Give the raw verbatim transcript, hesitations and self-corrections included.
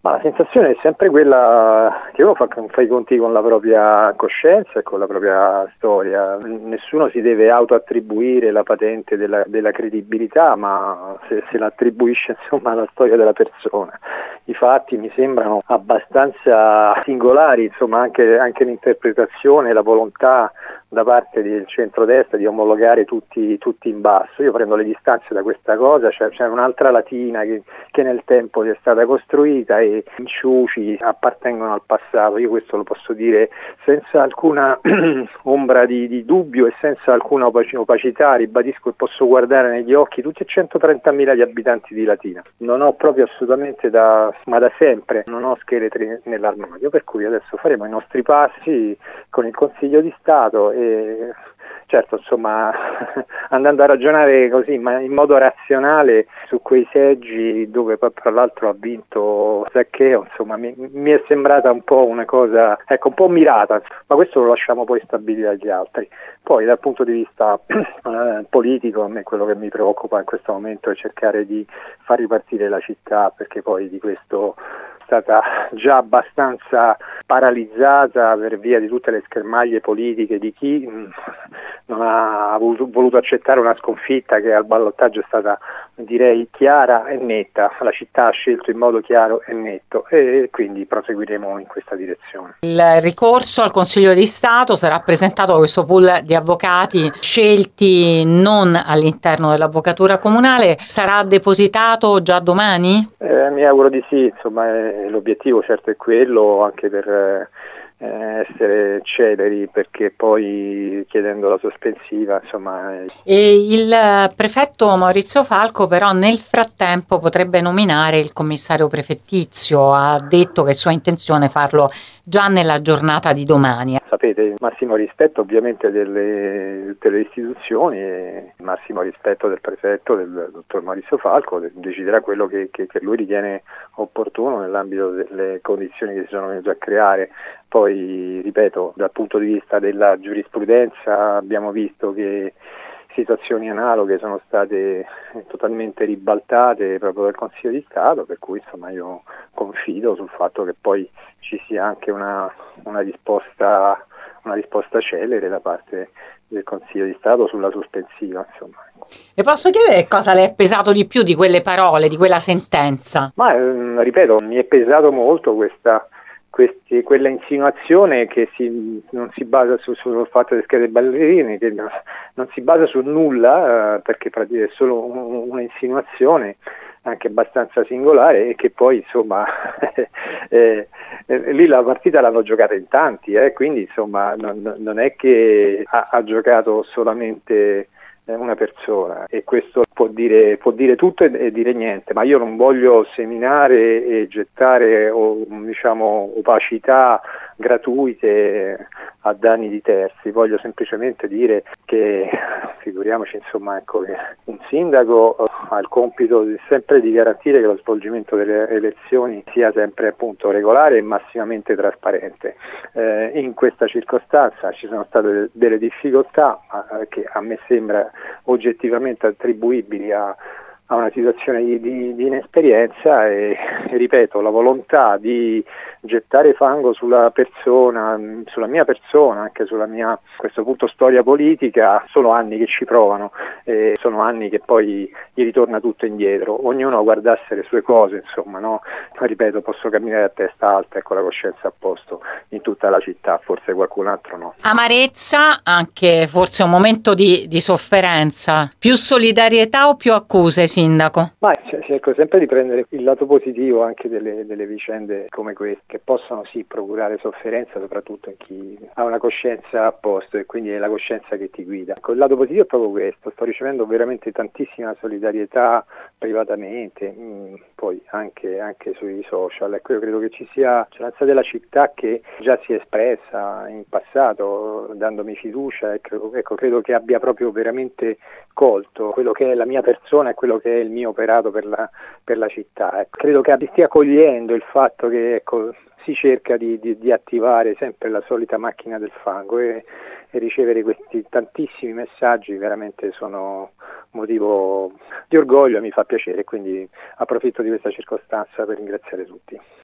Ma la sensazione è sempre quella che uno fa, fa i conti con la propria coscienza e con la propria storia. Nessuno si deve autoattribuire la patente della, della credibilità, ma se, se la attribuisce insomma alla storia della persona. I fatti mi sembrano abbastanza singolari, insomma anche, anche l'interpretazione, la volontà da parte del centrodestra di omologare tutti, tutti in basso. Io prendo le distanze da questa cosa, cioè, c'è un'altra Latina che, che nel tempo è stata costruita e gli inciuci appartengono al passato. Io questo lo posso dire senza alcuna ombra di, di dubbio e senza alcuna opacità, ribadisco che posso guardare negli occhi tutti e centotrentamila gli abitanti di Latina. Non ho proprio assolutamente da, ma da sempre, non ho scheletri nell'armadio, per cui adesso faremo i nostri passi con il Consiglio di Stato e certo, insomma, andando a ragionare così, ma in modo razionale su quei seggi dove poi tra l'altro ha vinto Zaccheo, insomma, mi, mi è sembrata un po' una cosa, ecco, un po' mirata, ma questo lo lasciamo poi stabilire agli altri. Poi dal punto di vista eh, politico, a me quello che mi preoccupa in questo momento è cercare di far ripartire la città, perché poi di questo è stata già abbastanza paralizzata per via di tutte le schermaglie politiche di chi mh, non ha voluto, voluto accettare una sconfitta che al ballottaggio è stata, direi, chiara e netta. La città ha scelto in modo chiaro e netto e quindi proseguiremo in questa direzione. Il ricorso al Consiglio di Stato sarà presentato a questo pool di avvocati scelti non all'interno dell'avvocatura comunale, sarà depositato già domani? Eh, mi auguro di sì, insomma eh, l'obiettivo certo è quello, anche per eh, essere celeri, perché poi chiedendo la sospensiva insomma eh. E il prefetto Maurizio Falco però nel frattempo potrebbe nominare il commissario prefettizio, ha detto che è sua intenzione farlo già nella giornata di domani. Sapete, massimo rispetto ovviamente delle, delle istituzioni e massimo rispetto del prefetto, del dottor Maurizio Falco, deciderà quello che, che, che lui ritiene opportuno nell'ambito delle condizioni che si sono venute a creare. Poi, ripeto, dal punto di vista della giurisprudenza abbiamo visto che situazioni analoghe sono state totalmente ribaltate proprio dal Consiglio di Stato, per cui insomma io confido sul fatto che poi ci sia anche una, una risposta una risposta celere da parte del Consiglio di Stato sulla sospensiva, insomma. Le posso chiedere cosa le è pesato di più di quelle parole, di quella sentenza? Ma ehm, ripeto, mi è pesato molto questa Questi, quella insinuazione che si, non si basa su, sul fatto di schede ballerini, che non, non si basa su nulla, eh, perché è solo un, una insinuazione anche abbastanza singolare e che poi insomma eh, eh, lì la partita l'hanno giocata in tanti, eh, quindi insomma non, non è che ha, ha giocato solamente una persona e questo può dire, può dire tutto e, e dire niente, ma io non voglio seminare e gettare o, diciamo opacità gratuite a danni di terzi, voglio semplicemente dire che figuriamoci insomma ecco che un sindaco ha il compito di, sempre di garantire che lo svolgimento delle elezioni sia sempre appunto regolare e massimamente trasparente. Eh, in questa circostanza ci sono state delle difficoltà eh, che a me sembra oggettivamente attribuibili a, a una situazione di, di, di inesperienza e, e ripeto, la volontà di gettare fango sulla persona, sulla mia persona, anche sulla mia, a questo punto, storia politica, sono anni che ci provano e sono anni che poi gli ritorna tutto indietro, ognuno a guardarsi le sue cose, insomma, no? Ripeto, posso camminare a testa alta e con la coscienza a posto in tutta la città, forse qualcun altro no. Amarezza, anche forse un momento di, di sofferenza, più solidarietà o più accuse, sindaco? Ma cerco sempre di prendere il lato positivo anche delle, delle vicende come queste, che possono sì procurare sofferenza soprattutto in chi ha una coscienza a posto e quindi è la coscienza che ti guida. Ecco, il lato positivo è proprio questo, sto ricevendo veramente tantissima solidarietà privatamente, mh, poi anche, anche sui social. Ecco, io credo che ci sia maggioranza della città che già si è espressa in passato dandomi fiducia e credo, ecco, credo che abbia proprio veramente colto quello che è la mia persona e quello che è il mio operato per la, per la città. Ecco, credo che stia cogliendo il fatto che ecco, si cerca di, di, di attivare sempre la solita macchina del fango e, e ricevere questi tantissimi messaggi veramente sono motivo di orgoglio e mi fa piacere, quindi approfitto di questa circostanza per ringraziare tutti.